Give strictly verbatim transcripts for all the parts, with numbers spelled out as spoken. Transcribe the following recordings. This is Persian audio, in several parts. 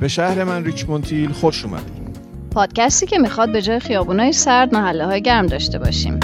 به شهر من ریچموند هیل خوش اومدید. پادکستی که میخواد به جای خیابونای سرد محله های گرم داشته باشیم.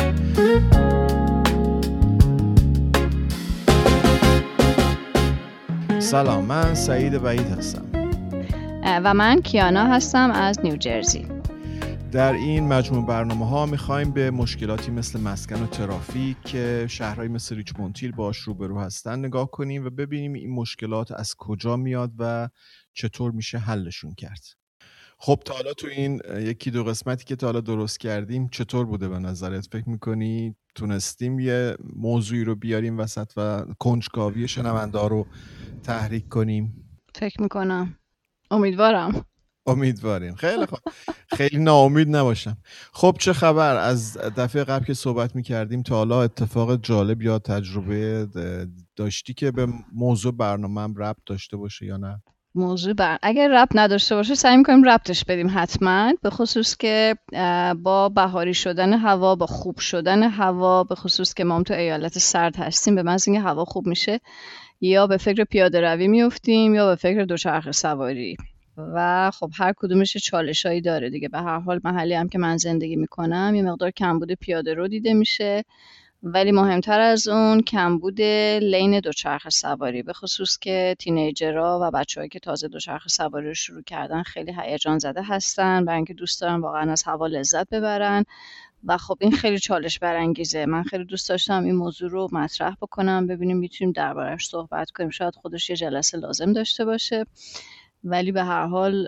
سلام، من سعید وحید هستم و من کیانا هستم از نیوجرسی. در این مجموع برنامه ها میخوایم به مشکلاتی مثل مسکن و ترافیک که شهرهای مثل ریچموند هیل باش روبرو هستن نگاه کنیم و ببینیم این مشکلات از کجا میاد و چطور میشه حلشون کرد. خب تا حالا تو این یکی دو قسمتی که تا حالا درست کردیم چطور بوده به نظرت؟ فکر میکنی تونستیم یه موضوعی رو بیاریم وسط و کنجکاوی شنونده رو تحریک کنیم؟ فکر میکنم. امیدوارم. امیدواریم. خیلی خوب. خیلی ناامید نباشم. خب چه خبر؟ از دفعه قبل که صحبت میکردیم تا حالا اتفاق جالب یا تجربه داشتی که به موضوع برنامه‌ام ربط داشته باشه یا نه؟ موضوع بر اگر ربط نداشته باشه سعی می‌کنیم ربطش بدیم حتما، به خصوص که با بهاری شدن هوا، با خوب شدن هوا، به خصوص که ما تو ایالت سرد هستیم، به محض اینکه هوا خوب میشه یا به فکر پیاده روی میافتیم یا به فکر دوچرخه سواری و خب هر کدومش چالشایی داره دیگه. به هر حال محلی هم که من زندگی میکنم یه مقدار کمبود پیاده رو دیده میشه، ولی مهمتر از اون کمبود لین دوچرخه سواری، به خصوص که تینیجرها و بچه‌هایی که تازه دوچرخه سواری رو شروع کردن خیلی هیجان زده هستن برای اینکه دوست دارن واقعا از هوا لذت ببرن و خب این خیلی چالش برانگیزه. من خیلی دوست داشتم این موضوع رو مطرح بکنم، ببینیم میتونیم دربارش صحبت کنیم. شاید خودش یه جلسه لازم داشته باشه، ولی به هر حال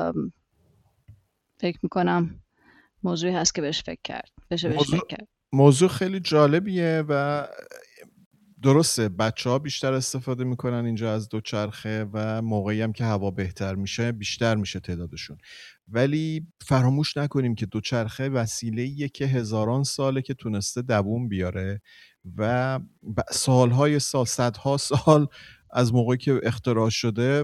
فکر میکنم موضوعی هست که بهش فکر کرد. بشه بهش موضوع... فکر کرد. موضوع خیلی جالبیه و درسته بچه ها بیشتر استفاده میکنن اینجا از دوچرخه و موقعی هم که هوا بهتر میشه بیشتر میشه تعدادشون، ولی فراموش نکنیم که دوچرخه وسیله‌ایه که هزاران ساله که تونسته دووم بیاره و سالهای سال، صدها سال از موقعی که اختراع شده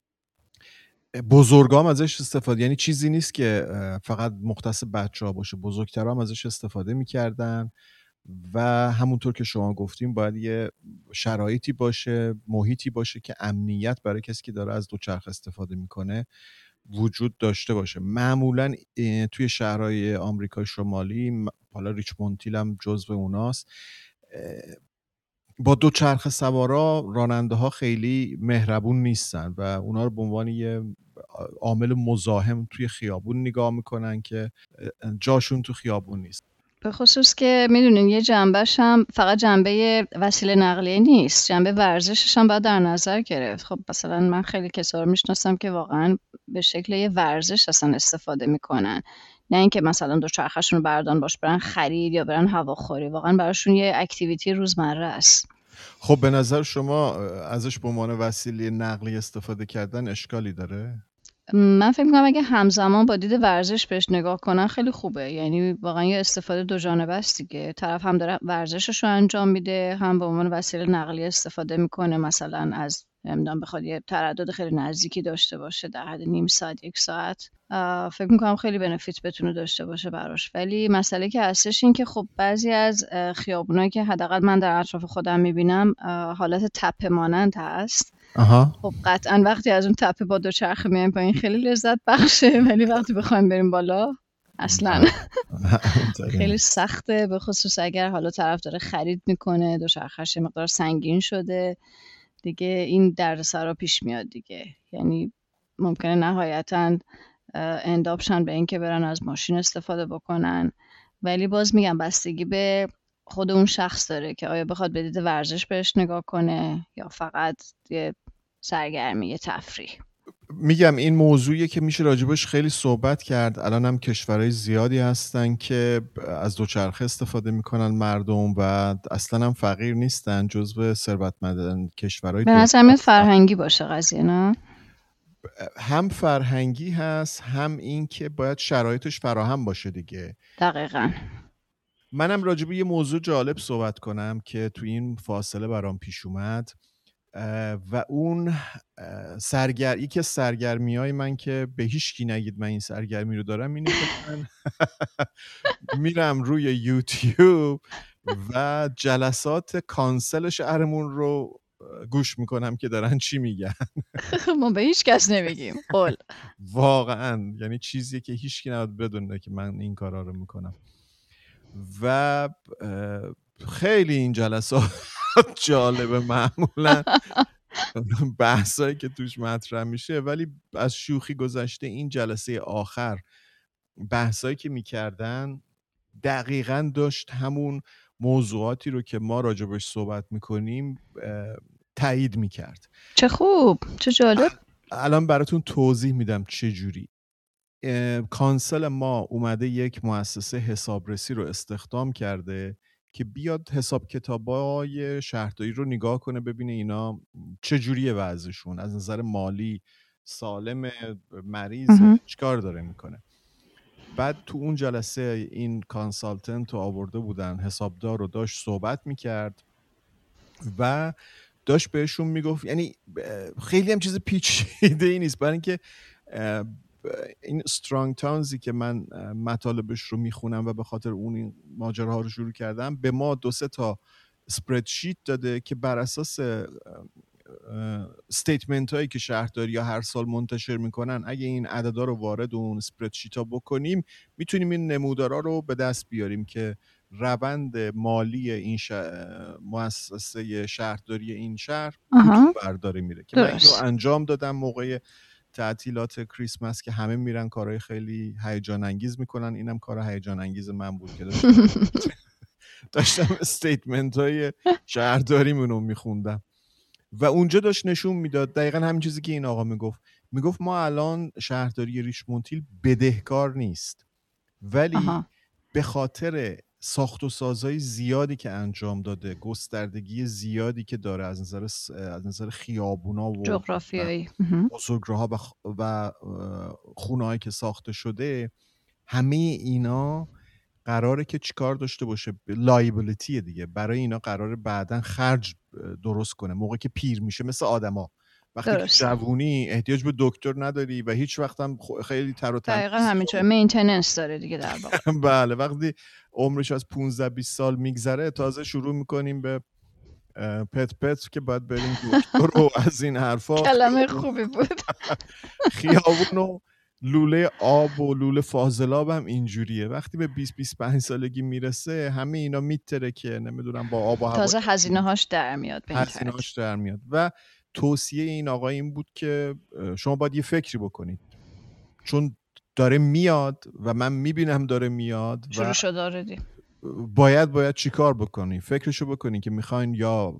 بزرگام ازش استفاده، یعنی چیزی نیست که فقط مختص بچه ها باشه، بزرگترام ازش استفاده میکردن و همونطور که شما گفتیم باید یه شرایطی باشه، محیطی باشه که امنیت برای کسی که داره از دوچرخه استفاده میکنه وجود داشته باشه. معمولا توی شهرهای آمریکای شمالی، حالا ریچموند هیل هم جزو اوناست، با دوچرخه سوارا راننده ها خیلی مهربون نیستن و اونا رو به عنوان یه عامل مزاحم توی خیابون نگاه میکنن که جاشون تو خیابون نیست. به خصوص که میدونین یه جنبهش هم فقط جنبه وسیله نقلیه نیست، جنبه ورزشش هم باید در نظر گرفت. خب مثلا من خیلی کسا رو میشناسم که واقعا به شکل یه ورزش اصلا استفاده میکنن، نه اینکه مثلا دوچرخه‌شون رو بردارن باش برن خرید یا برن هواخوری، واقعا براشون یه اکتیویتی روزمره است. خب به نظر شما ازش به عنوان وسیله نقلیه استفاده کردن اشکالی داره؟ من فکر می‌کنم اگه همزمان با دید ورزش بهش نگاه کنن خیلی خوبه، یعنی واقعا یه استفاده دو جانبه است دیگه. طرف هم داره ورزشش رو انجام میده، هم به عنوان وسیله نقلیه استفاده میکنه، مثلا از نمیدونم بخواد یه تردد خیلی نزدیکی داشته باشه در حد نیم ساعت یک ساعت، فکر میکنم خیلی بنفیت بتونه داشته باشه براش. ولی مسئله که هستش این که خب بعضی از خیابونایی که حداقل من در اطراف خودم میبینم حالت تپه مانند هست. آها. خب قطعا وقتی از اون تپه با دوچرخه میایم پایین خیلی لذت بخشه، ولی وقتی بخوایم بریم بالا اصلا خیلی سخته، به خصوص اگر حالا طرف داره خرید میکنه دوچرخه‌اش مقدار سنگین شده دیگه، این دردسرا پیش میاد دیگه. یعنی ممکنه نهایتاً انداب شن به این که برن از ماشین استفاده بکنن، ولی باز میگم بستگی به خود اون شخص داره که آیا بخواد به دید ورزش بهش نگاه کنه یا فقط یه سرگرمی، یه تفریح. میگم این موضوعیه که میشه راجبش خیلی صحبت کرد. الان هم کشورهای زیادی هستن که از دوچرخه استفاده میکنن مردم و اصلا هم فقیر نیستن، جزو ثروتمند کشورهای. به نظر میاد فرهنگی باشه قضیه، نه؟ هم فرهنگی هست، هم این که باید شرایطش فراهم باشه دیگه. دقیقاً. منم راجب یه موضوع جالب صحبت کنم که تو این فاصله برام پیش اومد و اون سرگر یکی از سرگرمی‌های من که به هیچ کی نگید من این سرگرمی رو دارم اینه که من میرم روی یوتیوب و جلسات کانسل شهرمون رو گوش میکنم که دارن چی میگن. ما به هیچ کس نمیگیم قول. واقعا یعنی چیزیه که هیچکی نباید بدونه که من این کارا رو میکنم. و خیلی این جلسات جالبه، معمولا بحثایی که توش مطرح میشه، ولی از شوخی گذشته این جلسه آخر بحثایی که میکردن دقیقاً داشت همون موضوعاتی رو که ما راجبش صحبت میکنیم تایید میکرد. چه خوب، چه جالب. الان براتون توضیح میدم چه جوری. کانسل ما اومده یک مؤسسه حسابرسی رو استخدام کرده که بیاد حساب کتابای شهرداری رو نگاه کنه، ببینه اینا چه جوریه وضعشون، از نظر مالی سالم، مریض، چیکار داره میکنه. بعد تو اون جلسه این کانسالتنت رو آورده بودن، حسابدار رو داشت صحبت میکرد و داشت بهشون میگفت، یعنی خیلی هم چیز پیچیده ای نیست، برای اینکه این استرانگ تاونزی که من مطالبش رو میخونم و به خاطر اون این ماجراها رو شروع کردم، به ما دو سه تا اسپردشیت داده که بر اساس استیتمنت هایی که شهرداری ها هر سال منتشر میکنن، اگه این عددا رو وارد اون اسپردشیت ها بکنیم میتونیم این نمودارا رو به دست بیاریم که روند مالی این شهر، مؤسسه شهرداری این شهر کدوم برداره میره. که من اینو انجام دادم موقع تعطیلات کریسمس که همه میرن کارهای خیلی هیجان انگیز میکنن، اینم کار هیجان انگیز من بود که داشتم داشتم استیتمنت های شهرداریمون رو میخوندم و اونجا داشت نشون میداد دقیقا همین چیزی که این آقا میگفت. میگفت ما الان شهرداری ریچموند هیل بدهکار نیست، ولی آها. به خاطر ساخت و سازهای زیادی که انجام داده، گستردگی زیادی که داره از نظر از نظر خیابونا و جغرافیایی، بزرگراها و, خ... و خونه‌هایی که ساخته شده، همه اینا قراره که چیکار داشته باشه؟ لایبیلیتی دیگه. برای اینا قراره بعداً خرج درست کنه موقعی که پیر میشه. مثل آدما وقتی تو جوونی احتیاج به دکتر نداری و هیچ وقت هم خیلی تر و تمیز، دقیقاً همینطوره، مینتیننس داره دیگه در واقع. بله، وقتی عمرش از پانزده بیست سال میگذره تازه شروع میکنیم به پت پت که باید بریم دکتر و از این حرفا. کلمه خوبی بود. خیابون و لوله آب و لوله فاضلاب هم اینجوریه، وقتی به بیست بیست و پنج سالگی میرسه همه اینا میتره که نمیدونم با آب و هوا تازه هزینه هاش در میاد. هزینه هاش در میاد. و توصیه این آقا این بود که شما باید یه فکری بکنید، چون داره میاد و من میبینم داره میاد و شروع شده آردی. باید باید چی کار بکنی؟ فکرشو بکنی که میخواین یا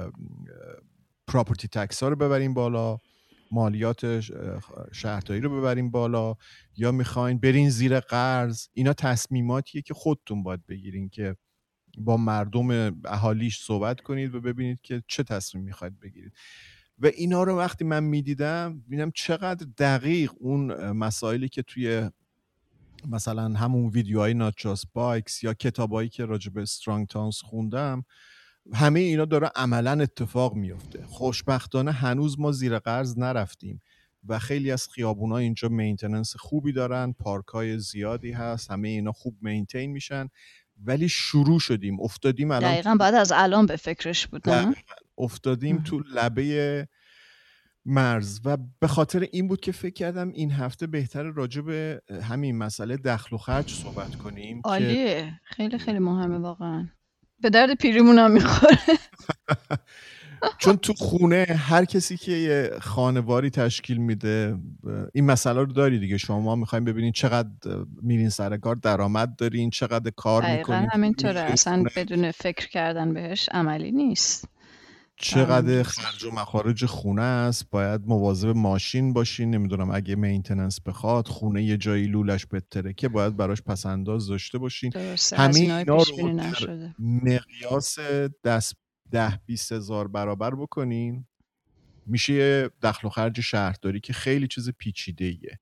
پراپرتی تکس ها رو ببرین بالا، مالیات شهرداری رو ببرین بالا، یا میخواین برین زیر قرض. اینا تصمیماتیه که خودتون باید بگیرین که با مردم اهالیش صحبت کنید و ببینید که چه تصمیم میخواید بگیرید. و اینا رو وقتی من میدیدم ببینم چقدر دقیق اون مسائلی که توی مثلا همون ویدیوهای نات جاست بایکس یا کتابایی که راجع به استرانگ تاونز خوندم، همه اینا داره عملا اتفاق میفته. خوشبختانه هنوز ما زیر قرض نرفتیم و خیلی از خیابونا اینجا مینتیننس خوبی دارن، پارکای زیادی هست، همه اینا خوب مینتین میشن، ولی شروع شدیم، افتادیم الان دقیقاً بعد از الان به فکرش بودم، افتادیم تو لبه مرز. و به خاطر این بود که فکر کردم این هفته بهتره راجع به همین مسئله دخل و خرج صحبت کنیم. عالیه، که خیلی خیلی مهمه واقعا، به درد پیریمون هم میخوره. چون تو خونه هر کسی که یه خانواری تشکیل میده این مسئله رو داری دیگه. شما میخواین ببینین چقدر میرین سر کار، درآمد دارین، چقدر کار میکنین. دقیقاً همینطوره، اصلا بدون فکر کردن بهش عملی نیست. چقدر خرج و مخارج خونه است، باید مواظب ماشین باشین، نمیدونم اگه مینتیننس بخواد، خونه یه جایی لولش بهتره که باید براش پسنداز داشته باشین. همه اینا رو در مقیاس دست ده بیست هزار برابر بکنین میشه دخل و خرج شهرداری که خیلی چیز پیچیده ایه.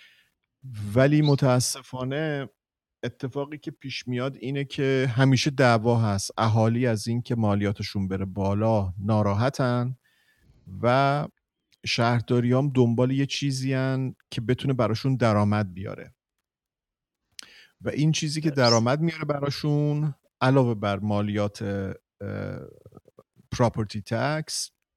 ولی متاسفانه اتفاقی که پیش میاد اینه که همیشه دعوا هست. اهالی از این که مالیاتشون بره بالا ناراحتن و شهرداری هم دنبال یه چیزی هن که بتونه براشون درآمد بیاره و این چیزی که درآمد میاره براشون علاوه بر مالیات پراپرتی تکس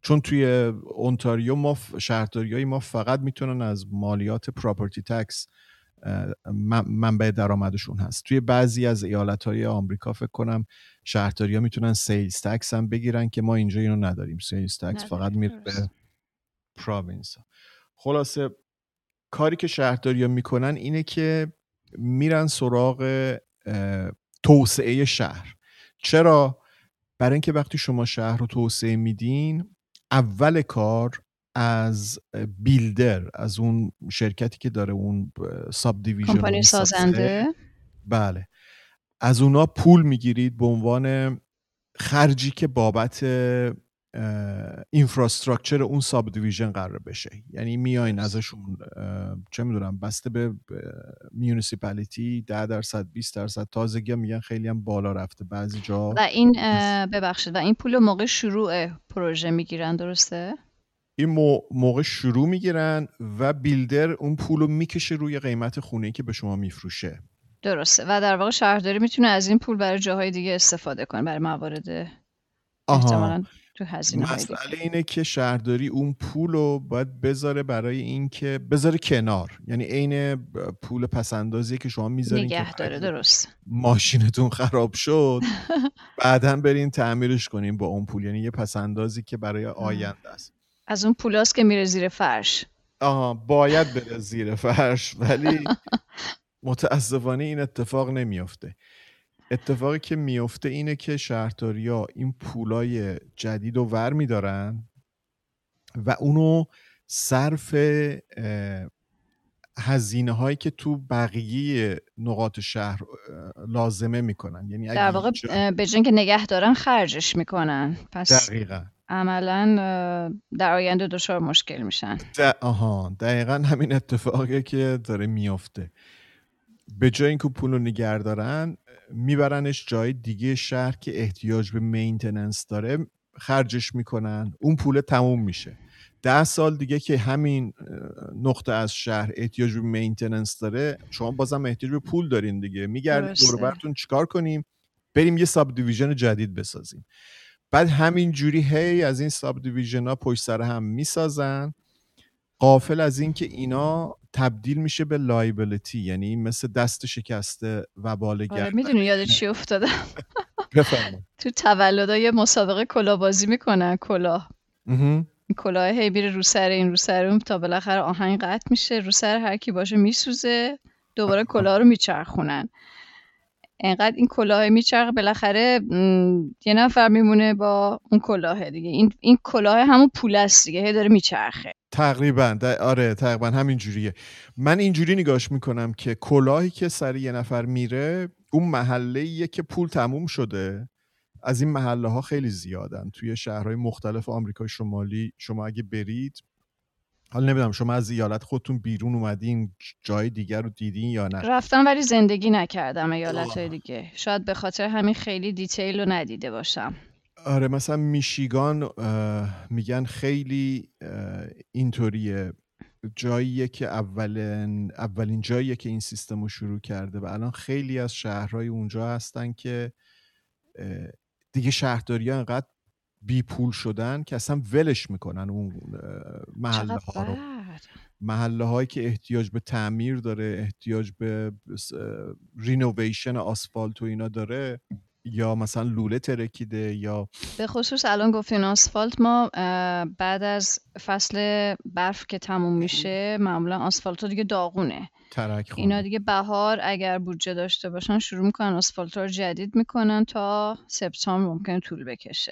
چون توی اونتاریو ما شهرداریای ما فقط میتونن از مالیات پراپرتی تکس منبع درآمدشون هست. توی بعضی از ایالت‌های آمریکا فکر کنم شهرداری‌ها میتونن سیلز تکس هم بگیرن که ما اینجا اینو نداریم. سیلز تکس فقط میره به پروینس. خلاصه کاری که شهرداری‌ها میکنن اینه که میرن سراغ توسعه شهر. چرا؟ برای اینکه وقتی شما شهر رو توسعه میدین، اول کار از بیلدر، از اون شرکتی که داره اون ساب دیویژن کمپانی سازنده، بله، از اونا پول میگیرید به عنوان خرجی که بابت اینفراستراکچر اون ساب دیویژن قرار بشه. یعنی میاین ازشون چه میدونم بسته به میونیسیپالیتی ده درصد بیست درصد، تازگی هم میگن خیلی هم بالا رفته بعضی جا. و این ببخشید و این پول موقع شروع پروژه میگیرن، درسته؟ این موقع شروع میگیرن و بیلدر اون پول رو میکشه روی قیمت خونه‌ای که به شما میفروشه. درسته. و در واقع شهرداری میتونه از این پول برای جاهای دیگه استفاده کنه، برای موارد احتمالاً تو هزینه های دیگه. مسئله اینه که شهرداری اون پول رو باید بذاره برای این که بذاره کنار، یعنی عین پول پسندازی که شما میذارین نگه داره. درست. ماشینتون خراب شد بعداً برین تعمیرش کنین با اون پول، یعنی یه پسندازی که برای آینده است. از اون پولاست که میره زیر فرش. آها، باید بره زیر فرش، ولی متاسفانه این اتفاق نمیافته. اتفاقی که میفته اینه که شهرداری‌ها این پولای جدید رو ور میدارن و اونو صرف هزینه هایی که تو بقیه نقاط شهر لازمه میکنن. یعنی در واقع جا... به جای اینکه نگه دارن خرجش میکنن. پس دقیقاً عملاً در آینده دچار مشکل میشن. آها، دقیقاً همین اتفاقیه که داره میفته. به جای اینکه پولو نگه دارن میبرنش جای دیگه شهر که احتیاج به مینتیننس داره خرجش میکنن، اون پول تموم میشه. ده سال دیگه که همین نقطه از شهر احتیاج به مینتیننس داره، شما بازم احتیاج به پول دارین دیگه، میگردید دور براتون چیکار کنیم؟ بریم یه ساب دیویژن جدید بسازیم. بعد همین جوری هی از این ساب دیویژن ها پشت سر هم میسازن، غافل از این که اینا تبدیل میشه به لایبیلیتی، یعنی مثل دست شکسته و بالگرد. آره، میدونی یاد چی افتادم؟ بفرمایید. تو تولدها یه مسابقه کلاهبازی میکنن، کلاه کلاه هی میره رو سر این رو سر اون تا بالاخره آهنگ قطع میشه، رو سر هر کی باشه میسوزه، دوباره کلاه رو میچرخونن. انقدر این کلاه میچرخه بالاخره یه نفر میمونه با اون کلاه دیگه. این این کلاه همون پول است دیگه، هی داره میچرخه. تقریبا آره، تقریبا همین جوریه. من اینجوری نگاش میکنم که کلاهی که سر یه نفر میره اون محله‌ایه که پول تموم شده. از این محله ها خیلی زیادن توی شهرهای مختلف آمریکای شمالی. شما اگه برید، حالا نمیدونم شما از ایالت خودتون بیرون اومدین جای دیگر رو دیدین یا نه؟ رفتم ولی زندگی نکردم ایالت‌های دیگه، شاید به خاطر همین خیلی دیتیل رو ندیده باشم. آره، مثلا میشیگان میگن خیلی اینطوریه، جاییه که اولین اولین جاییه که این سیستم رو شروع کرده و الان خیلی از شهرهای اونجا هستن که دیگه شهرداری ها انقدر بی پول شدن که اصلا ولش میکنن اون محله ها رو. محله هایی که احتیاج به تعمیر داره، احتیاج به رینوویشن آسفالت و اینا داره، یا مثلا لوله ترکیده، یا به خصوص الان گفتین آسفالت، ما بعد از فصل برف که تموم میشه معمولا آسفالت ها دیگه داغونه، ترک خونه. اینا دیگه بهار اگر بودجه داشته باشن شروع میکنن آسفالت ها رو جدید میکنن تا سپتامبر ممکنه طول بکشه،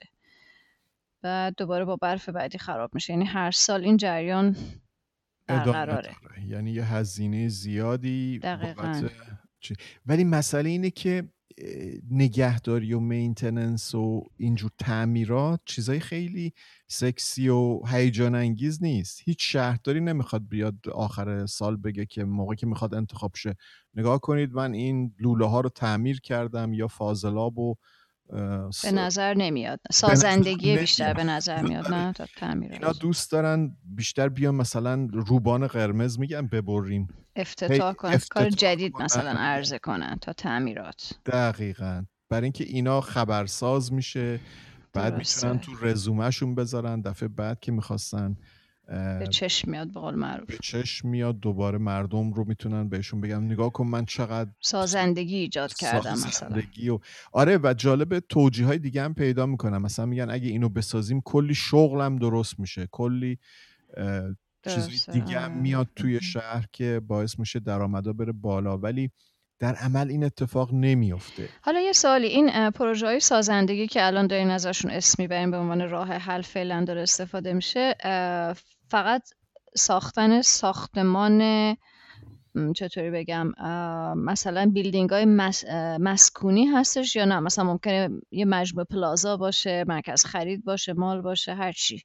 بعد دوباره با برف بعدی خراب میشه. یعنی هر سال این جریان برقراره. یعنی یه هزینه زیادی دقیقاً. ولی مسئله اینه که نگهداری و مینتیننس و اینجور تعمیرات چیزای خیلی سکسی و هیجان انگیز نیست. هیچ شهرداری نمیخواد بیاد آخر سال بگه که موقعی که میخواد انتخاب شه نگاه کنید من این لوله ها رو تعمیر کردم یا فاضلاب و س... به نظر نمیاد. سازندگی نظر بیشتر نمیاد. به نظر میاد نه تا تعمیر. اینا دوست دارن بیشتر بیان مثلا روبان قرمز میگن ببریم، افتتاح کنن، کار جدید کنن. مثلا عرضه کنن تا تعمیرات. دقیقاً. برای اینکه اینا خبرساز میشه بعد میتونن درسته. تو رزومهشون بذارن دفعه بعد که میخواستن به چشم میاد به قول به معروف. چشم میاد، دوباره مردم رو میتونن بهشون بگم نگاه کن من چقدر سازندگی ایجاد کردم مثلا. سازندگی و آره. و جالب توجیه های دیگه هم پیدا میکنم، مثلا میگن اگه اینو بسازیم کلی شغلم درست میشه، کلی اه، چیزای درسته. دیگه هم آره. میاد توی شهر که باعث میشه درآمدا بره بالا، ولی در عمل این اتفاق نمیفته. حالا یه سوالی، این پروژه های سازندگی که الان دارین ازشون اسم میبرین به عنوان راه حل فعلا داره استفاده میشه، اه، فقط ساختن ساختمان م، چطوری بگم اه، مثلا بیلدینگ های مس، اه، مسکونی هستش یا نه مثلا ممکنه یه مجموعه پلازا باشه، مرکز خرید باشه، مال باشه، هر چی؟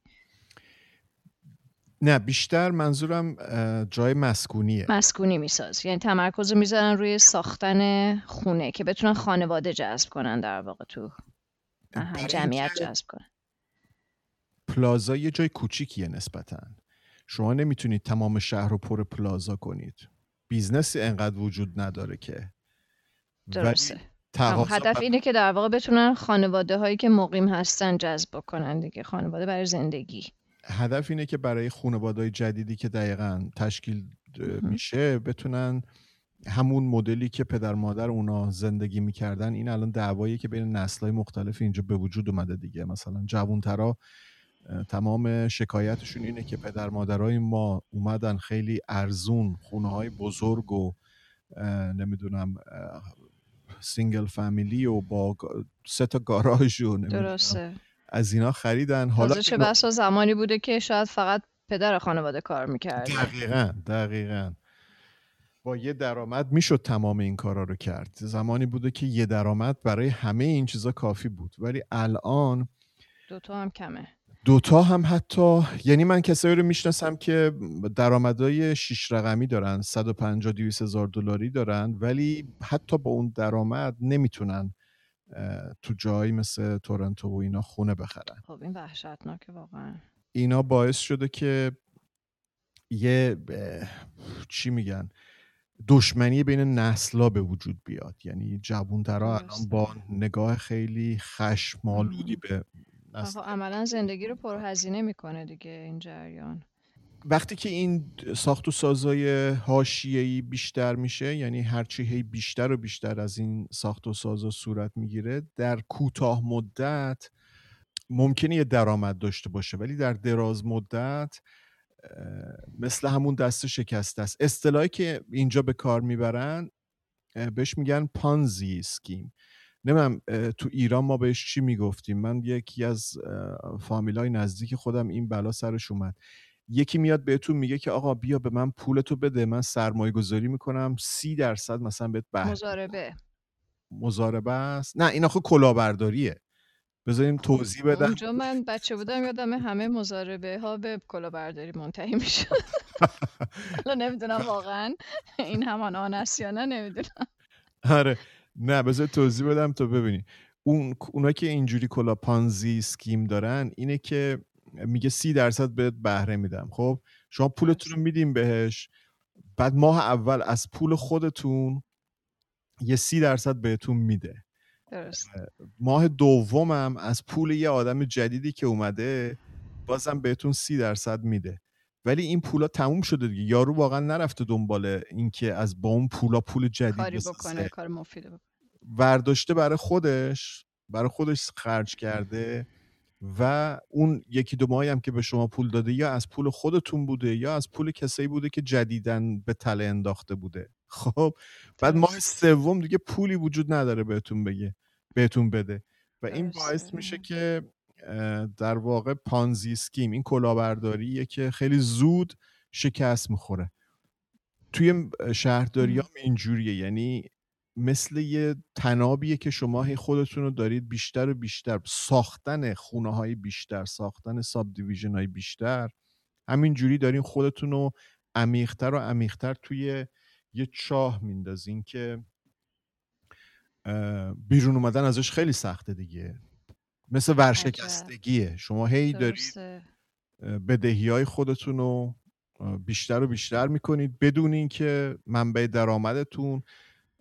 نه بیشتر منظورم اه، جای مسکونیه. مسکونی میساز، یعنی تمرکز رو میذارن روی ساختن خونه که بتونن خانواده جذب کنن، در واقع تو اها، برای جمعیت اینکه جذب کنن. پلازا یه جای کوچیکیه نسبتاً، شما نمیتونید تمام شهر رو پر پلازا کنید، بیزنسی انقدر وجود نداره که. ولی درسته. هم تقاضا هدف بر- اینه که در واقع بتونن خانواده هایی که مقیم هستن جذب کنن دیگه، خانواده برای زندگی. هدف اینه که برای خانواده‌های جدیدی که دقیقاً تشکیل اه، میشه بتونن همون مدلی که پدر مادر اونا زندگی میکردن. این الان دعوایی که بین نسل‌های مختلف اینجا به وجود اومده دیگه، مثلا جوانترا اه، تمام شکایتشون اینه که پدر مادرای ما اومدن خیلی ارزون خونه‌های بزرگ و اه، نمیدونم اه، سینگل فامیلی و با گا- سه تا گاراژ و نمیدونم درسته. از اینا خریدن. حالا تازه که چه نا- بسا زمانی بوده که شاید فقط پدر خانواده کار میکرده. دقیقاً دقیقاً با یه درآمد میشد تمام این کارا رو کرد. زمانی بوده که یه درآمد برای همه این چیزا کافی بود، ولی الان دوتا هم کمه. دوتا هم حتی، یعنی من کسایی رو میشناسم که درآمدهای شیش رقمی دارن، صد و پنجاه دویست هزار دلاری دارن، ولی حتی با اون درآمد نمیتونن اه، تو جایی مثل تورنتو و اینا خونه بخرن. خب این وحشتناکه واقعا. اینا باعث شده که یه اه، چی میگن دشمنی بین نسلا به وجود بیاد، یعنی جوانترا الان درسته. با نگاه خیلی خشمالودی به نسل آقا عملا زندگی رو پرهزینه میکنه دیگه این جریان. وقتی که این ساخت و سازای حاشیه‌ای بیشتر میشه، یعنی هرچی هی بیشتر و بیشتر از این ساخت و سازا صورت میگیره، در کوتاه مدت ممکنه یه درآمد داشته باشه، ولی در دراز مدت اه، مثل همون دست شکسته است. اصطلاحی که اینجا به کار میبرن اه، بهش میگن پانزی اسکیم. نمیدونم اه، تو ایران ما بهش چی میگفتیم. من یکی از اه، فامیلای نزدیک خودم این بلا سرش اومد. یکی میاد بهتون میگه که آقا بیا به من پولتو بده، من سرمایه گذاری میکنم سی درصد مثلا بهت بهره میدم. مضاربه. مضاربه است؟ نه این آخه کلاهبرداریه. بذاریم خب توضیح بدم. اونجا من بچه بودم یادم همه مضاربه ها به کلاهبرداری منتهی میشد. حالا نمیدونم واقعا این همان آن است یا نه، نمیدونم. آره نه بذار توضیح بدم تو ببینی. اون اونا که اینجوری کلا پانزی اسکیم دارن اینه که میگه سی درصد بهت بهره میدم. خب شما پولتون رو میدیم بهش، بعد ماه اول از پول خودتون یه سی درصد بهتون میده. درست. ماه دومم از پول یه آدم جدیدی که اومده بازم بهتون سی درصد میده. ولی این پولا تموم شده دیگه، یارو واقعا نرفته دنبال اینکه از با اون پولا پول جدید کاری بکنه، بسازه، کار مفید بکنه. ورداشته برای خودش برای خودش خرج کرده و اون یکی دو ماهی هم که به شما پول داده یا از پول خودتون بوده یا از پول کسایی بوده که جدیدن به تله انداخته بوده. خب بعد ماه درست. سوم دیگه پولی وجود نداره بهتون بگه بهتون بده و این باعث درسته. میشه که اه، در واقع پانزی اسکیم، این کلاهبرداریه که خیلی زود شکست میخوره. توی شهرداری هم اینجوریه، یعنی مثل یه تنابیه که شما هی خودتون رو دارید بیشتر و بیشتر ساختن خونه های بیشتر، ساختن ساب دیویژن های بیشتر، همینجوری دارین خودتون رو عمیق‌تر و عمیق‌تر توی یه چاه میندازین که اه، بیرون اومدن ازش خیلی سخته دیگه. مثل عجب. ورشکستگیه، شما هی دارید درسته. بدهی های خودتون رو اه، بیشتر و بیشتر میکنید بدون اینکه منبع درآمدتون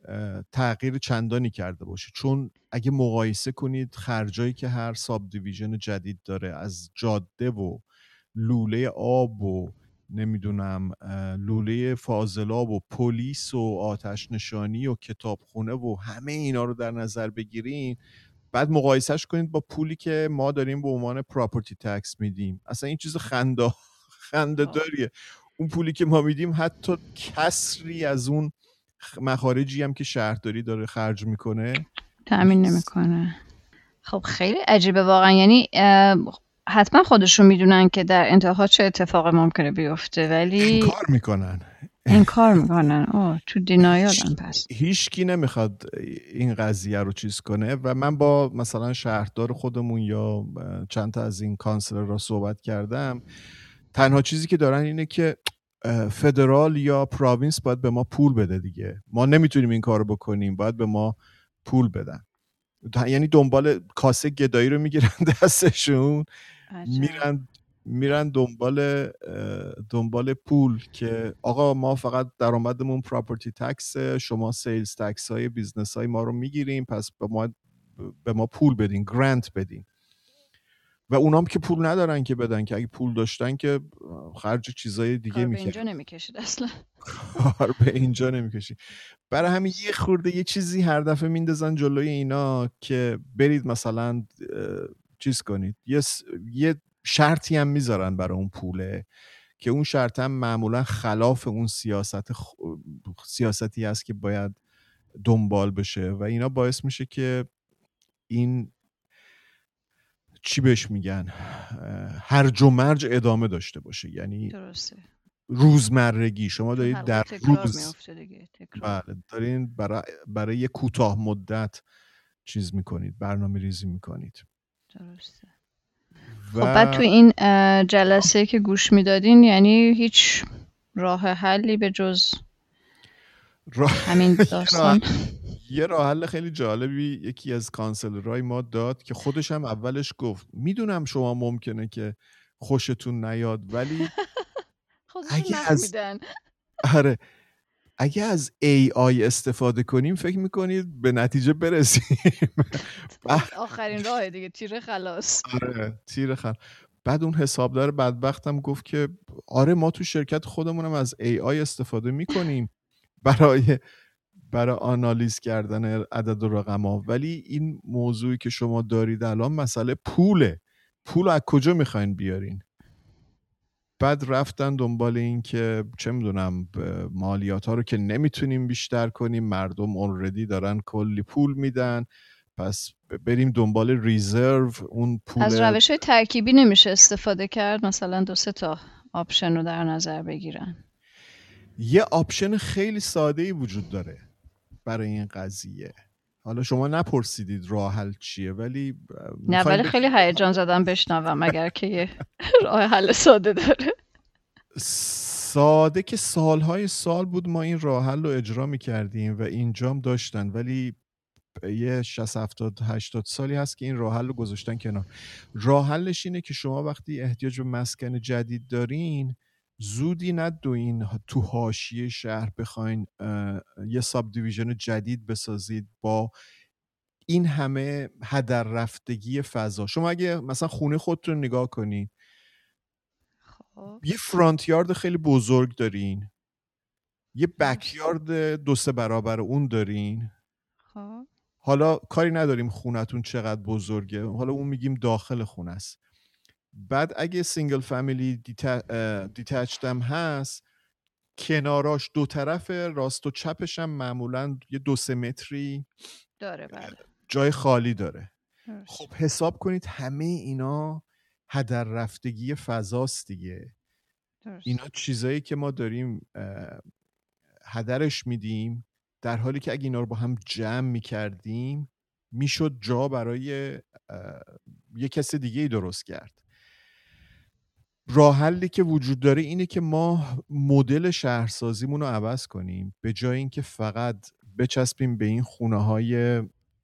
تغییر چندانی کرده باشه، چون اگه مقایسه کنید خرجایی که هر ساب دیویژن جدید داره، از جاده و لوله آب و نمیدونم لوله فاضلاب و پلیس و آتش نشانی و کتابخونه و همه اینا رو در نظر بگیرین، بعد مقایسهش کنید با پولی که ما داریم به عنوان پراپرتی تکس میدیم، اصلا این چیز خنده خنده داریه. اون پولی که ما میدیم حتی کسری از اون مخارجی هم که شهرداری داره خرج میکنه تأمین نمیکنه. خب خیلی عجیبه واقعا، یعنی حتما خودشون میدونن که در انتها چه اتفاق ممکنه بیفته، ولی انکار میکنن انکار میکنن. اوه تو دینایالن. پس هیچ کی نمیخواد این قضیه رو چیز کنه و من با مثلا شهردار خودمون یا چند تا از این کانسلر را صحبت کردم، تنها چیزی که دارن اینه که فدرال یا پراوینس باید به ما پول بده دیگه، ما نمیتونیم این کارو بکنیم، باید به ما پول بدن. یعنی دنبال کاسه گدایی رو میگیرن دستشون، میرن میرن دنبال دنبال پول که آقا ما فقط درآمدمون پراپرتی تکس، شما سیلز تکس های بیزنس های ما رو میگیریم، پس به ما به ما پول بدین، گرانت بدین. و اونام که پول ندارن که بدن، که اگه پول داشتن که خرج چیزای دیگه میکردن. کار به اینجا نمیکشید اصلا. کار به اینجا نمیکشید. برای همین یه خورده یه چیزی هر دفعه میندازن جلوی اینا که برید مثلا چیز کنید، یه یه شرطی هم میذارن برای اون پوله که اون شرط هم معمولا خلاف اون سیاست خ... سیاستی هست که باید دنبال بشه و اینا باعث میشه که این چی بهش میگن هرج و مرج ادامه داشته باشه. یعنی درسته. روزمرگی شما دارید در روز بله دارین برای برای یه کوتاه مدت چیز میکنید، برنامه ریزی میکنید. درسته. و... خب بعد تو این جلسه که گوش میدادین یعنی هیچ راه حلی به جز راه... همین داستان؟ یه راه حل خیلی جالبی یکی از کانسلرهای ما داد که خودش هم اولش گفت میدونم شما ممکنه که خوشتون نیاد، ولی اگه از آره اگه از ای آی استفاده کنیم فکر میکنید به نتیجه برسیم. آخرین راه دیگه، تیر خلاص. آره تیر خلاص. بعد اون حسابدار بدبختم گفت که آره ما تو شرکت خودمونم از ای آی استفاده میکنیم برای برای آنالیز کردن عدد و رقم‌ها، ولی این موضوعی که شما دارید الان مسئله پوله. پول از کجا میخواین بیارین؟ بعد رفتن دنبال این که چه میدونم مالیات ها رو که نمیتونیم بیشتر کنیم، مردم اوردی دارن کلی پول میدن، پس بریم دنبال ریزرو. اون پول از روش های ترکیبی نمیشه استفاده کرد، مثلا دو سه تا آپشن رو در نظر بگیرن؟ یه آپشن خیلی ساده ای وجود داره برای این قضیه. حالا شما نپرسیدید راه حل چیه، ولی نه ولی خیلی هیجان زدم بشنوم اگر که یه راه حل ساده داره. ساده که سالهای سال بود ما این راه حل رو اجرا می‌کردیم و اینجام داشتن، ولی یه شصت هفتاد هشتاد سالی هست که این راه حل رو گذاشتن کنار. راه حلش اینه که شما وقتی احتیاج به مسکن جدید دارین، زودی ندوین تو حاشیه شهر بخواین یه ساب دیویژن جدید بسازید با این همه هدر رفتگی فضا. شما اگه مثلا خونه خودتون نگاه کنین، خب. یه فرانت یارد خیلی بزرگ دارین، یه بک یارد دو سه برابر اون دارین. خب حالا کاری نداریم خونتون چقدر بزرگه، حالا اون میگیم داخل خونه است. بعد اگه سینگل فامیلی دیتچد هم هست، کناراش دو طرف راست و چپش هم معمولا یه دو سه متری داره. بله. جای خالی داره. درست. خب حساب کنید همه اینا هدر رفتگی فضاست دیگه. درست. اینا چیزایی که ما داریم هدرش میدیم، در حالی که اگه اینا رو با هم جمع میکردیم میشد جا برای یه کس دیگه ای درست کرد. راه حلی که وجود داره اینه که ما مدل شهرسازیمون رو عوض کنیم، به جای اینکه فقط بچسبیم به این خونه های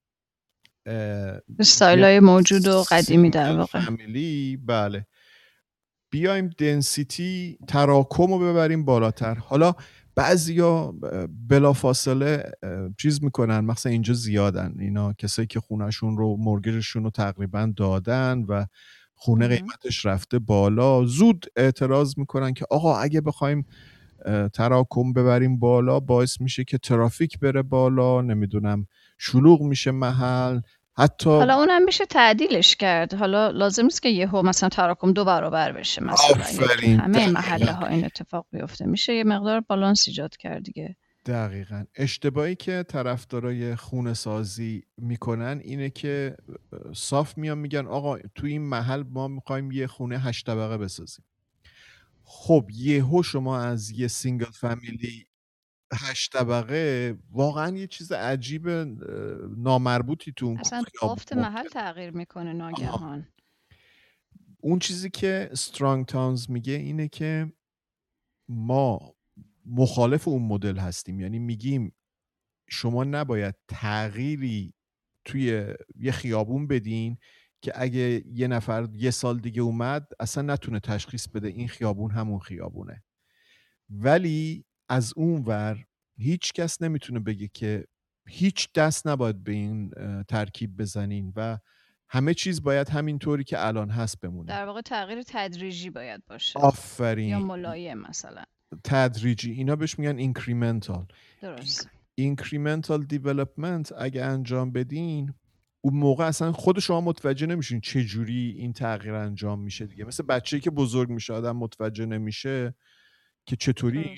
استایل های موجود و قدیمی در واقع فامیلی. بله بیایم دنسیتی تراکم رو ببریم بالاتر. حالا بعضیا بلافاصله چیز میکنن، مثلا اینجا زیادن اینا کسایی که خونهشون رو مورگیجشون رو تقریبا دادن و خونه قیمتش رفته بالا، زود اعتراض میکنن که آقا اگه بخوایم تراکم ببریم بالا باعث میشه که ترافیک بره بالا، نمیدونم شلوغ میشه محل. حتی حالا اونم میشه تعدیلش کرد، حالا لازم نیست که یهو مثلا تراکم دو برابر بشه، مثلا آفرین همه محله ها این اتفاق بیفته، میشه یه مقدار بالانس ایجاد کرد دیگه. دقیقاً. اشتباهی که طرفدارای خونه سازی میکنن اینه که صاف میان میگن آقا تو این محل ما میخوایم یه خونه هشت طبقه بسازیم. خب یهو شما از یه سینگل فامیلی هشت طبقه واقعا یه چیز عجیب نامربوطی تو اون اصلا بافت محل تغییر میکنه ناگهان. اون چیزی که سترانگ تاونز میگه اینه که ما مخالف اون مدل هستیم، یعنی میگیم شما نباید تغییری توی یه خیابون بدین که اگه یه نفر یه سال دیگه اومد اصلا نتونه تشخیص بده این خیابون همون خیابونه. ولی از اون ور هیچ کس نمیتونه بگه که هیچ دست نباید به این ترکیب بزنین و همه چیز باید همینطوری که الان هست بمونه. در واقع تغییر تدریجی باید باشه. آفرین. یا ملایم مثلا. تدریجی. اینا بهش میگن اینکریمنتال. درست. اینکریمنتال دیولپمنت اگه انجام بدین اون موقع اصلا خود شما متوجه نمیشین چه جوری این تغییر انجام میشه دیگه. مثل بچه‌ای که بزرگ میشه آدم متوجه نمیشه که چطوری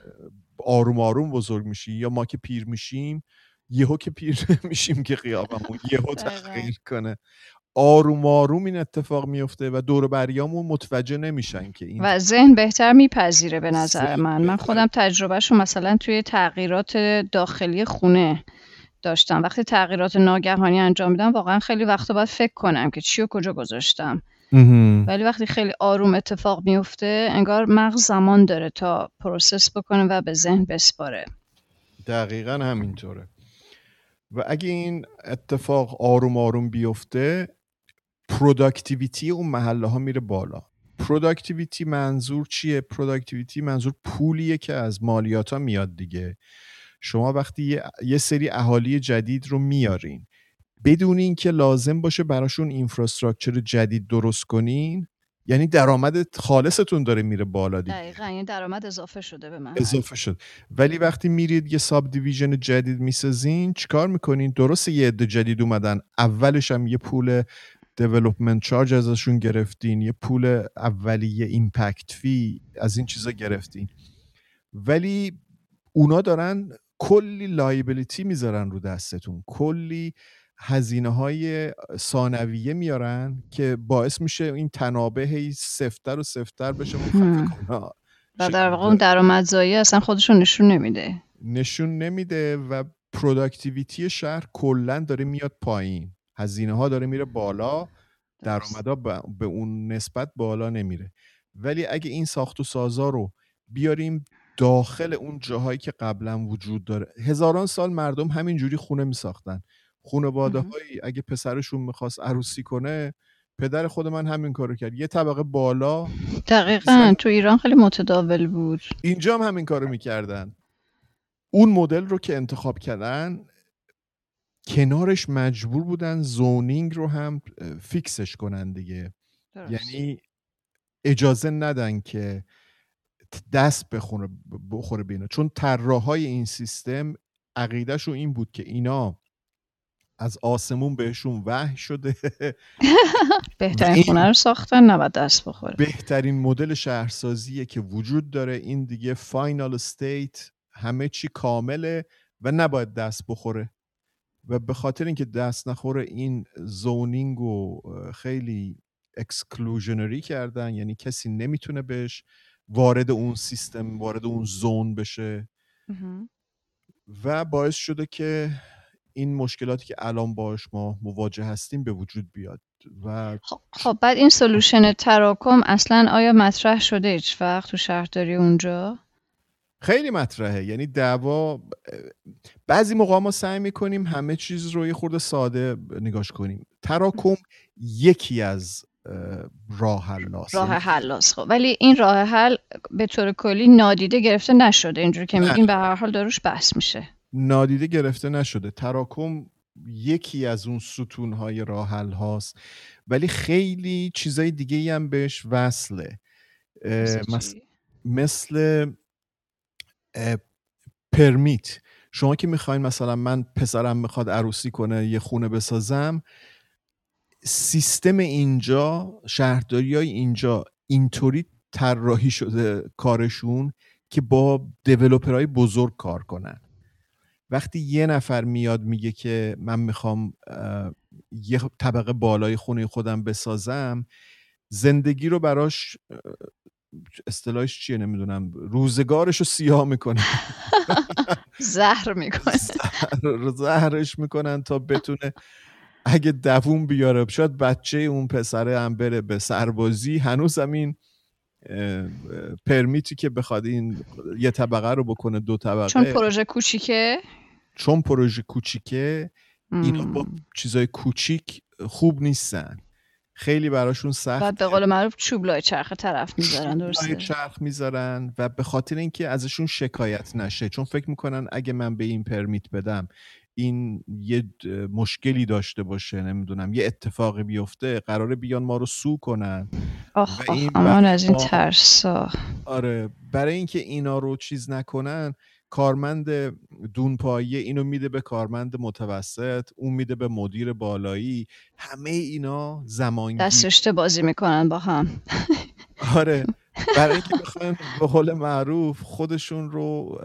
آروم آروم بزرگ میشی، یا ما که پیر میشیم یهو که پیر میشیم که قیافمون یهو تغییر کنه. آروم آروم این اتفاق میفته و دور و بریامون متوجه نمیشن که این و ذهن بهتر میپذیره. به نظر من من خودم تجربهشو مثلا توی تغییرات داخلی خونه داشتم. وقتی تغییرات ناگهانی انجام میدم واقعا خیلی وقتا باید فکر کنم که چی و کجا گذاشتم. ولی وقتی خیلی آروم اتفاق میفته انگار مغز زمان داره تا پروسس بکنه و به ذهن بسپاره. دقیقاً همینطوره. و اگه این اتفاق آروم آروم بیفته پروداکتیویتی اون محله ها میره بالا. پروداکتیویتی منظور چیه؟ پروداکتیویتی منظور پولیه که از مالیات ها میاد دیگه. شما وقتی یه, یه سری اهالی جدید رو میارین بدون این که لازم باشه براشون اینفراستراکچر جدید درست کنین، یعنی درآمد خالصتون داره میره بالا دیگه. دقیقاً، یعنی درآمد اضافه شده به محل. اضافه شد. ولی وقتی میرید یه ساب دیویژن جدید میسازین چیکار میکنین؟ درسته یه عده جدید اومدن، اولش هم یه پول دیولپمنت چارج ازشون گرفتین، یه پول اولیه ایمپکت فی از این چیزا گرفتین، ولی اونا دارن کلی لایبیلیتی میذارن رو دستتون، کلی هزینه های ثانویه میارن که باعث میشه این تنابه هی سفتر و سفتر بشه مخفف کنه. و در واقع اون درآمدزایی اصلا خودشون نشون نمیده نشون نمیده و پروداکتیویتی شهر کلا داره میاد پایین، هزینه ها داره میره بالا، درآمدها به اون نسبت بالا نمیره. ولی اگه این ساخت و سازا رو بیاریم داخل اون جاهایی که قبلا وجود داره، هزاران سال مردم همینجوری خونه میساختن. خانواده هایی اگه پسرشون میخواست عروسی کنه، پدر خود من همین کارو کرد، یه طبقه بالا. دقیقاً تو ایران خیلی متداول بود، اینجا هم همین کارو میکردن. اون مدل رو که انتخاب کردن کنارش مجبور بودن زونینگ رو هم فیکسش کنن دیگه. درست. یعنی اجازه ندن که دست بخوره بخوره بینه، چون طراحای این سیستم عقیدهشون این بود که اینا از آسمون بهشون وحی شده بهترین خونه رو ساختن، نباید دست بخوره. بهترین مدل شهرسازیه که وجود داره، این دیگه فاینال استیت، همه چی کامله و نباید دست بخوره. و به خاطر اینکه دست نخوره این زونینگ رو خیلی اکسکلوژنری کردن، یعنی کسی نمیتونه بهش وارد اون سیستم وارد اون زون بشه و باعث شده که این مشکلاتی که الان باش ما مواجه هستیم به وجود بیاد. و خب بعد این سولوشن تراکم اصلا آیا مطرح شده هیچ وقت تو شهرداری اونجا؟ خیلی مطرحه. یعنی دعوا بعضی موقع ما سعی میکنیم همه چیز رو یه خورده ساده نگاش کنیم. تراکم یکی از راه حل راه حل است. خب ولی این راه حل به طور کلی نادیده گرفته نشده، اینجوری که میگین به هر حال داروش بحث میشه. نادیده گرفته نشده. تراکم یکی از اون ستونهای راه حل هاست، ولی خیلی چیزای دیگه هم بهش وصله. مثل, مثل پرمیت. شما که میخواین مثلا من پسرم میخواد عروسی کنه یه خونه بسازم، سیستم اینجا، شهرداری های اینجا اینطوری طراحی شده کارشون که با دیولوپرهای بزرگ کار کنن. وقتی یه نفر میاد میگه که من میخوام یه طبقه بالای خونه خودم بسازم، زندگی رو براش، اصطلاحش چیه نمیدونم، روزگارش رو سیاه میکنن. زهر میکنن. زهر زهرش میکنن تا بتونه اگه دووم بیاره. شاید بچه اون پسره هم بره به سربازی، هنوز هم این پرمیتی که بخواد این یه طبقه رو بکنه دو طبقه، چون پروژه کوچیکه چون پروژه کوچیکه اینا با چیزای کوچیک خوب نیستن، خیلی براشون سخت. بعد به قول معروف چوب لای چرخ طرف میذارن. درسته، لای چرخ میذارن و به خاطر اینکه ازشون شکایت نشه، چون فکر میکنن اگه من به این پرمیت بدم این یه مشکلی داشته باشه، نمیدونم یه اتفاقی بیفته، قراره بیان ما رو سو کنن. آخ آخ امان از این ترسا. آره، برای اینکه اینا رو چیز نکنن، کارمند دونپایه اینو میده به کارمند متوسط، اون میده به مدیر بالایی، همه اینا زمانگیر، دست رشته بازی میکنن با هم. آره، برای اینکه بخواین به قول معروف خودشون رو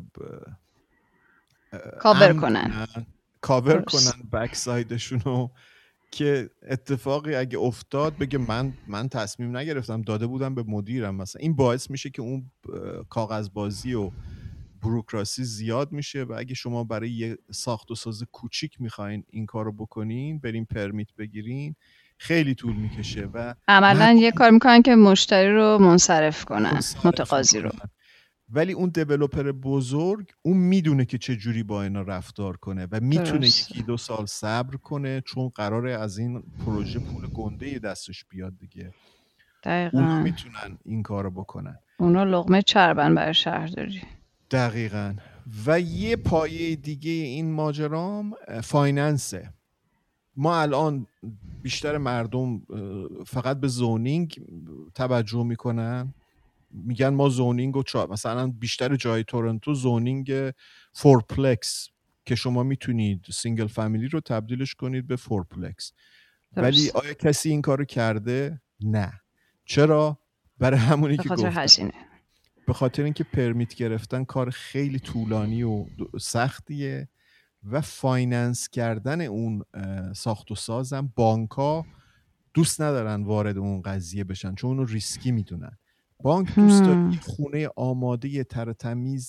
کاور کنن کاور کنن بک سایدشون رو، که اتفاقی اگه افتاد بگه من من تصمیم نگرفتم، داده بودم به مدیرم. مثلا این باعث میشه که اون کاغذبازی و بوروکراسی زیاد میشه و اگه شما برای یه ساخت و ساز کوچیک میخواین این کارو بکنین، برین پرمیت بگیرین، خیلی طول میکشه و عملاً یه کار میکنن که مشتری رو منصرف کنن، متقاضی رو. ولی اون دیولوپر بزرگ اون میدونه که چه جوری با اینا رفتار کنه و میتونه یکی دو سال صبر کنه، چون قراره از این پروژه پول گنده دستش بیاد دیگه. دقیقاً اونا میتونن این کارو بکنن. اونا لقمه چربن برای شهرداری. دقیقاً. و یه پایه دیگه این ماجرام فایننسه. ما الان بیشتر مردم فقط به زونینگ توجه میکنن، میگن ما زونینگ و چا... مثلا بیشتر جای تورنتو زونینگ فورپلکس که شما میتونید سینگل فامیلی رو تبدیلش کنید به فورپلکس. ولی آیا کسی این کارو کرده؟ نه. چرا؟ برای همونی که گفتم، هزینه. به خاطر اینکه پرمیت گرفتن کار خیلی طولانی و سختیه و فایننس کردن اون ساخت و سازم بانک‌ها دوست ندارن وارد اون قضیه بشن، چون اونو ریسکی میدونن. بانک دوست داره یه خونه آماده، یه تر تمیز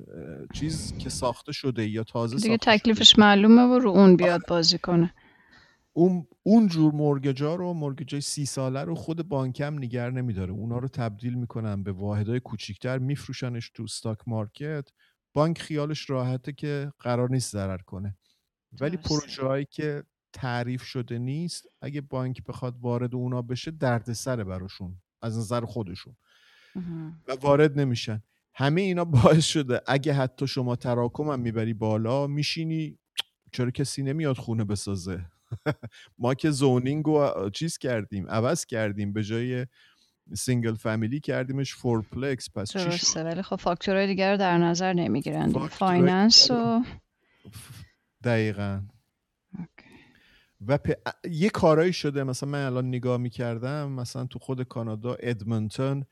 چیز که ساخته شده یا تازه دیگه ساخته تکلیفش شده. معلومه و رو اون بیاد بازی کنه. اون اون جور مورگجا رو، مورگجای سی ساله رو خود بانک هم نگر نمیداره، اونا رو تبدیل میکنن به واحدهای کوچیکتر، میفروشنش تو استاک مارکت. بانک خیالش راحته که قرار نیست ضرر کنه. ولی پروژه‌هایی که تعریف شده نیست، اگه بانک بخواد وارد اونا بشه دردسره براشون از نظر خودشون و وارد نمیشن. همه اینا باعث شده اگه حتی شما تراکم هم میبری بالا، میشینی چرا کسی نمیاد خونه بسازه؟ ما که زونینگ رو چیز کردیم، عوض کردیم، به جای سینگل فامیلی کردیمش فورپلکس. پس چی شد؟ ولی خب فاکتورهای دیگر رو در نظر نمیگیرن دیگه، فایننس و دقیقاً. و پ... یه کارایی شده، مثلا من الان نگاه میکردم، مثلا تو خود کانادا ادمنتون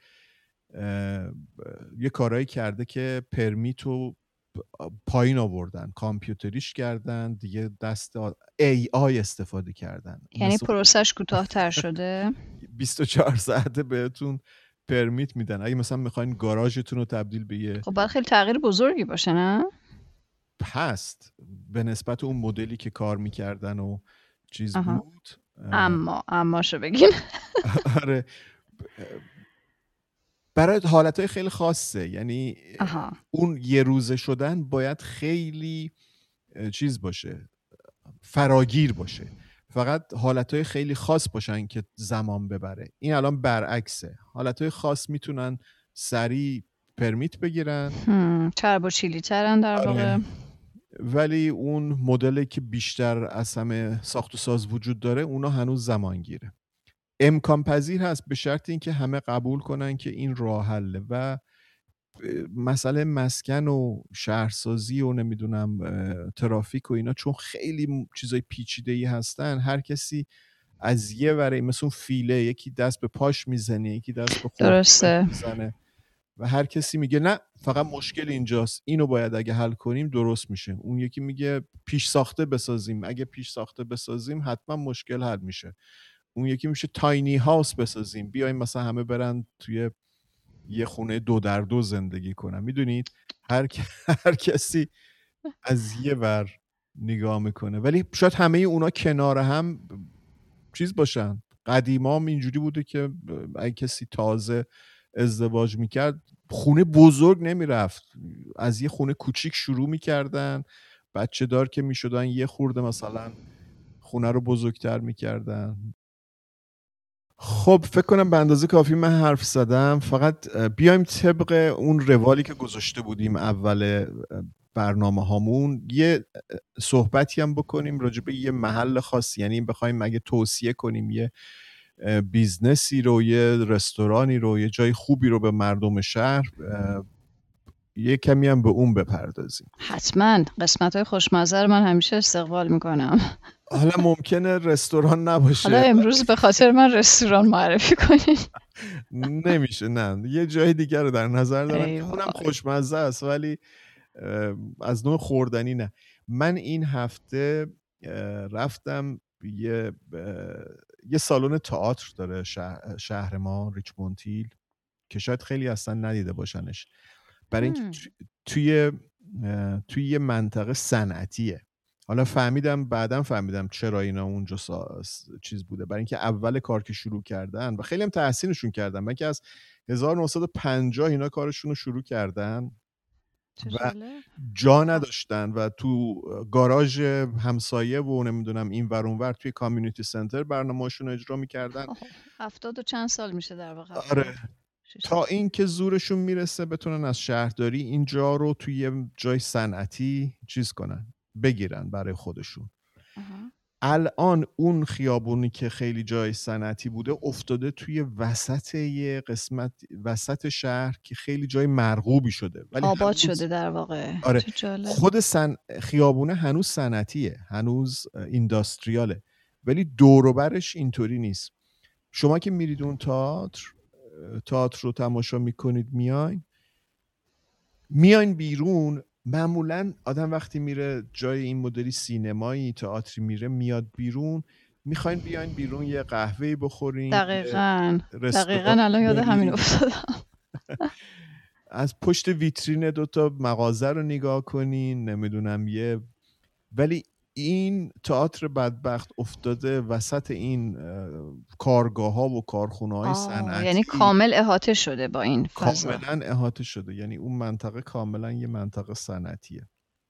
یه کارایی کرده که پرمیتو پایین آوردن، کامپیوتریش کردن دیگه، دست ای آی استفاده کردن. یعنی پروسش کوتاه‌تر شده. بیست و چهار ساعته بهتون پرمیت میدن. اگه مثلا میخواین گاراژتون رو تبدیل به یه، خب باید خیلی تغییر بزرگی باشه نه؟ هست به نسبت اون مدلی که کار میکردن و چیز آها. بود. اما اما شو بگین. آره، برای حالتهای خیلی خاصه، یعنی آها. اون یه روزه شدن باید خیلی چیز باشه، فراگیر باشه. فقط حالتهای خیلی خاص باشن که زمان ببره. این الان برعکسه، حالتهای خاص میتونن سریع پرمیت بگیرن، چرب و چیلی ترن در واقع. ولی اون مدلی که بیشتر از همه ساخت و ساز وجود داره اونا هنوز زمان گیره. امکان پذیر هست به شرط اینکه همه قبول کنن که این راه حله و مسئله مسکن و شهرسازی و نمیدونم ترافیک و اینا چون خیلی چیزای پیچیده‌ای هستن، هر کسی از یه وره مثل اون فیله یکی دست به پاش میزنه، یکی دست به خودش میزنه و هر کسی میگه نه فقط مشکل اینجاست، اینو باید اگه حل کنیم درست میشه. اون یکی میگه پیش ساخته بسازیم، اگه پیش ساخته بسازیم حتما مشکل حل میشه. اون یکی میشه تاینی هاوس بسازیم، بیایم مثلا همه برن توی یه خونه دو در دو زندگی کنن. میدونید هر, هر کسی از یه ور نگاه میکنه، ولی شاید همه اونا کنار هم چیز باشن. قدیما هم اینجوری بوده که اگه کسی تازه ازدواج میکرد خونه بزرگ نمیرفت، از یه خونه کوچیک شروع میکردن، بچه دار که میشدن یه خورده مثلا خونه رو بزرگتر میکردن. خب فکر کنم به اندازه کافی من حرف زدم. فقط بیایم طبق اون روالی که گذاشته بودیم اول برنامه هامون، یه صحبتی هم بکنیم راجع به یه محل خاص، یعنی بخوایم اگه توصیه کنیم یه بیزنسی رو، یه رستورانی رو، یه جای خوبی رو به مردم شهر، یه کمی هم به اون بپردازیم. حتما قسمت‌های خوشمزه رو من همیشه استقبال میکنم. حالا ممکنه رستوران نباشه، حالا امروز به خاطر من رستوران معرفی کنین. نمیشه، نه یه جای دیگر رو در نظر دارم که اونم خوشمزه است ولی از نوع خوردنی نه. من این هفته رفتم یه یه سالن تئاتر داره شهر, شهر ما، ریچموند هیل، که شاید خیلی اصلا ندیده باشنش، برای اینکه توی توی یه منطقه صنعتیه. حالا فهمیدم بعدم فهمیدم چرا اینا اونجا چیز بوده، برای اینکه اول کار که شروع کردن و خیلی هم تحسینشون کردن، من که از هزار و نهصد و پنجاه اینا کارشون رو شروع کردن و جا نداشتن و تو گاراژ همسایه و نمیدونم این ور اون ور توی کامیونیتی سنتر برنامه‌شون اجرا میکردن. هفتاد و چند سال میشه در واقع. آره، تا این که زورشون میرسه بتونن از شهرداری اینجا رو توی یه جای صنعتی چیز کنن، بگیرن برای خودشون. آه. الان اون خیابونی که خیلی جای صنعتی بوده افتاده توی وسط یه قسمت وسط شهر که خیلی جای مرغوبی شده، ولی آباد هنوز... شده در واقع. آره، خود سن... خیابونه هنوز صنعتیه، هنوز اینداستریاله، ولی دور و برش اینطوری نیست. شما که میرید اون تئاتر تئاتر رو تماشا میکنید، میاین میاین بیرون، معمولا آدم وقتی میره جای این مدلی سینمایی تئاتری میره میاد بیرون، میخواین بیاین بیرون یه قهوه بخورین. دقیقاً دقیقاً الان یاد همین افتادم. از پشت ویترین دوتا مغازه رو نگاه کنین، نمیدونم یه، ولی این تئاتر بدبخت افتاده وسط این کارگاه ها و کارخونه های صنعتی، یعنی کامل احاطه شده با این فضا. کاملا احاطه شده، یعنی اون منطقه کاملا یه منطقه صنعتیه.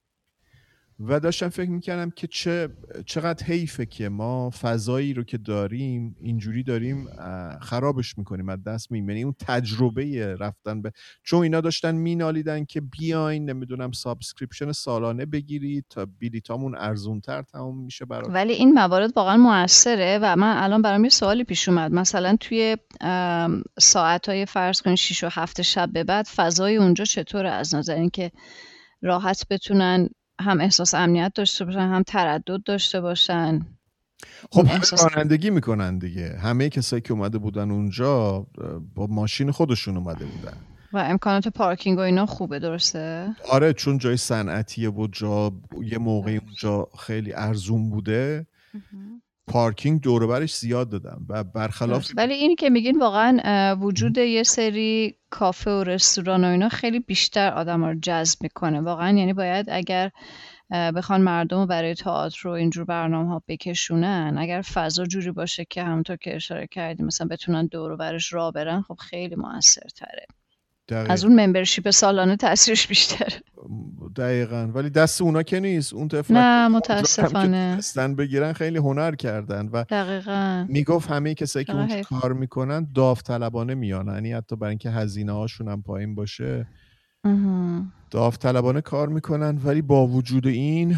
و داشتم فکر میکردم که چه چقدر حیفه که ما فضایی رو که داریم اینجوری داریم خرابش میکنیم، از دست میدیم. یعنی اون تجربه رفتن به، چون اینا داشتن مینالیدن که بیاین نمیدونم سابسکریپشن سالانه بگیرید تا بلیطامون ارزونتر تمام میشه براتون. ولی این موارد واقعا موثره و من الان برام یه سوالی پیش اومد. مثلا توی ساعت‌های فرض کنید شش و هفت شب به بعد فضای اونجا چطوره، از نظر اینکه راحت بتونن هم احساس امنیت داشته باشن هم تردد داشته باشن؟ خب همه رانندگی میکنن دیگه، همه کسایی که اومده بودن اونجا با ماشین خودشون اومده بودن و امکانات پارکینگ و اینا خوبه، درسته؟ آره، چون جای صنعتیه و جا یه موقعی اونجا خیلی ارزون بوده، پارکینگ دور و برش زیاد دادن و برخلاف. ولی این که میگین واقعا وجود یه سری کافه و رستوران و اینا خیلی بیشتر آدم رو جذب میکنه واقعا. یعنی باید اگر بخوان مردم رو برای تئاتر و اینجور برنامه ها بکشونن، اگر فضا جوری باشه که همونطور که اشاره کردیم مثلا بتونن دور و برش راه برن، خب خیلی موثرتره. از اون ممبرشیپ سالانه تاثیرش بیشتره. دقیقاً، ولی دست اونا که نیست. اون طفل نه متاسفانه دستن بگیرن خیلی هنر کردن و دقیقاً میگفت همه کسایی که اونجا حیف. کار میکنن داوطلبانه میان، یعنی حتی برای اینکه هزینه هاشون هم پایین باشه داوطلبانه کار میکنن، ولی با وجود این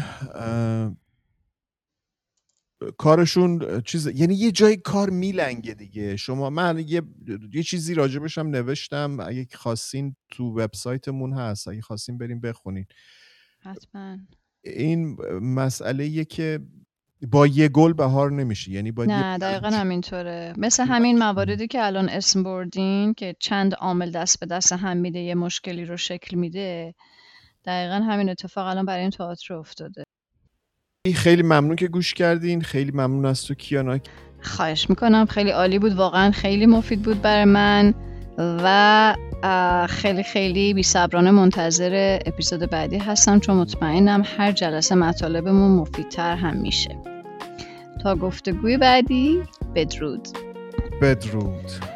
کارشون چیز، یعنی یه جای کار میلنگه دیگه. شما من یه یه چیزی راجبش هم نوشتم، اگه خواستین تو وبسایتمون هست، اگه خواستین بریم بخونین حتما. این مسئله یه که با یه گل بهار نمیشه، یعنی باید نه دقیقا همینطوره، مثل همین مواردی که الان اسم بردین که چند عامل دست به دست هم میده یه مشکلی رو شکل میده، دقیقا همین اتفاق الان برای این تئاتر افتاده. خیلی ممنون که گوش کردین، خیلی ممنون از تو کیانا. خواهش میکنم، خیلی عالی بود، واقعا خیلی مفید بود برای من و خیلی خیلی بی‌صبرانه منتظر اپیزود بعدی هستم، چون مطمئنم هر جلسه مطالبمون مفیدتر هم میشه. تا گفتگوی بعدی، بدرود. بدرود.